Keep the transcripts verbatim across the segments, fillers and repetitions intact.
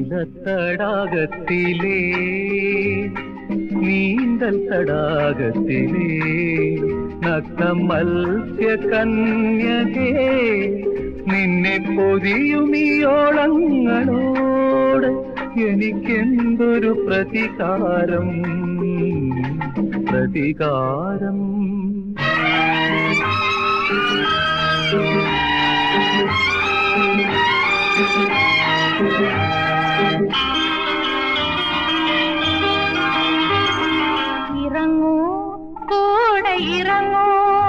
നീലത്തടാകത്തിലേ നീന്തൽ തടാകത്തിലേ നഗ്ന മത്സ്യകന്യകേ നിന്നെ പൊതിയുമിയോളങ്ങളോട് എനിക്കെന്തൊരു പ്രതികാരം പ്രതികാരം ഇറങ്ങൂ കൂടെ ഇറങ്ങൂ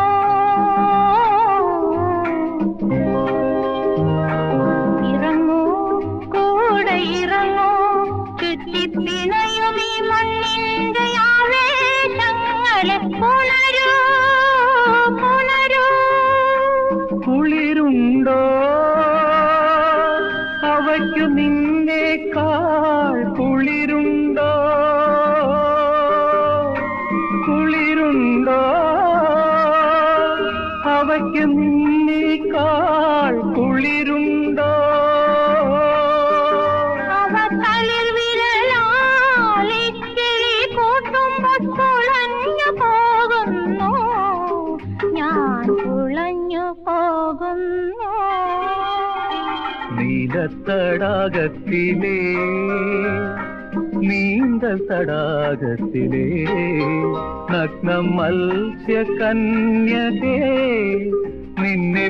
ഇറങ്ങൂ കൂടെ ഇറങ്ങൂ ചുറ്റിപ്പിണയും ഈ മണ്ണിന്റെ ആവേശങ്ങളെ പുണരൂ പുണരൂ കുളിരുണ്ടോ അവയ്ക്കു നിന്നേക്കാൾ കുളിരുണ്ടോ കുളിരുണ്ടോ അവയ്ക്കു നിന്നേക്കാൾ കുളിരുണ്ടോ അവ തളിർ വിരലാലിക്കിളി കൂട്ടുമ്പോൾ തുളഞ്ഞു പോകുന്നു ഞാൻ തുളഞ്ഞു പോകുന്നു നീലത്തടാകത്തിലേ നീന്തൽ തടാകത്തിലേ നഗ്ന മത്സ്യകന്യകേ നിന്നെ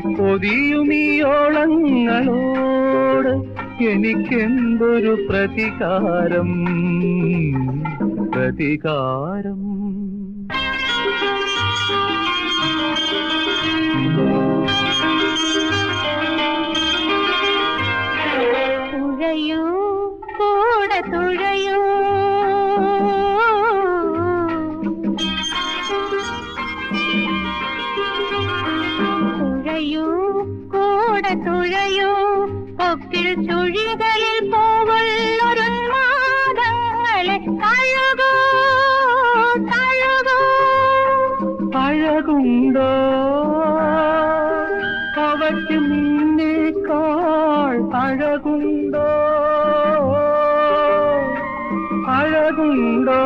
പൊതിയുമിയോളങ്ങളോട് എനിക്കെന്തൊരു പ്രതികാരം പ്രതികാരം തുഴയൂ കൂടെ തുഴയൂ തുഴയൂ കൂടെ തുഴയൂ കൊക്കിൽ ചുഴികളിൽ പോവുള്ളൊരുന്മാദങ്ങളെ തഴുകൂ തഴുകൂ അഴകുണ്ടോ അവയ്ക്ക് നിന്നേക്കാൾ അഴകുണ്ടോ അഴകുണ്ടോ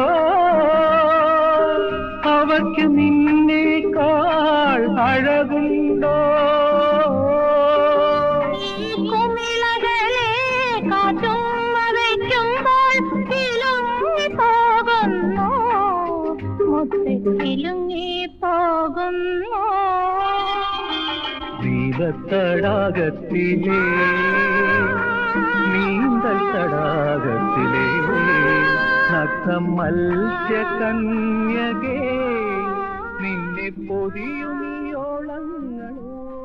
അവയ്ക്ക് നിന്നേക്കാൾ അഴകുണ്ടോ ഈ കുമിളകളെ കാറ്റുമ്മ വയ്ക്കുമ്പോൾ കിലുങ്ങി പോകുന്നു മുത്ത് കിലുങ്ങി പോകുന്നു നീലത്തടാകത്തിലേ നീന്തൽ തടാകത്തിലേ നഗ്ന മത്സ്യകന്യകേ നിന്നെ പൊതിയുമിയോളങ്ങളോ